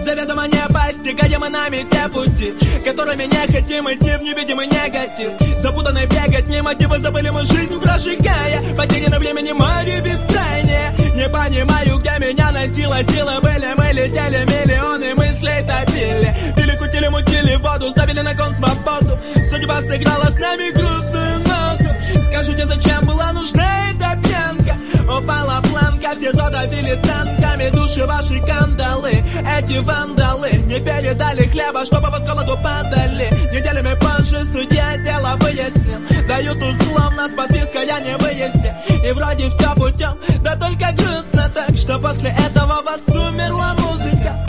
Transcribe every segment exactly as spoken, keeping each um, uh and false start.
заведомо непостигаемы нами те пути, которыми не хотим идти в невидимый негатив. Запутанные бегать, не мотивы, забыли мы жизнь прожигая. Потеряно времени мои бескрайние. Не понимаю, где меня носила сила. Были мы, летели, миллионы мыслей топили. Пили, кутили, мутили воду, ставили на кон свободу. Судьба сыграла с нами грустную ноту. Скажите, зачем была нужна эта пьянка? Упала планка, все задавили танками души ваши кандалы. Эти вандалы не передали хлеба, чтобы вас голоду падали. Неделями позже судья дело выяснил. Дают условно с подпиской о невыезде. И вроде все путем, да только грустно так, что после этого вас умерла музыка.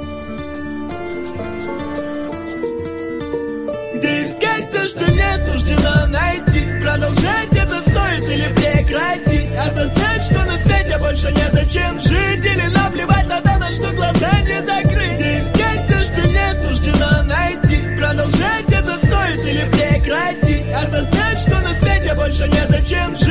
Где искать то, что не суждено найти? Продолжать это стоит или прекратить? Осознать, что на свете больше незачем жить, или наплевать на то, на что глаза не закрыть? Где искать то, что не суждено найти? Продолжать это стоит или прекратить? Осознать, что на свете больше незачем жить,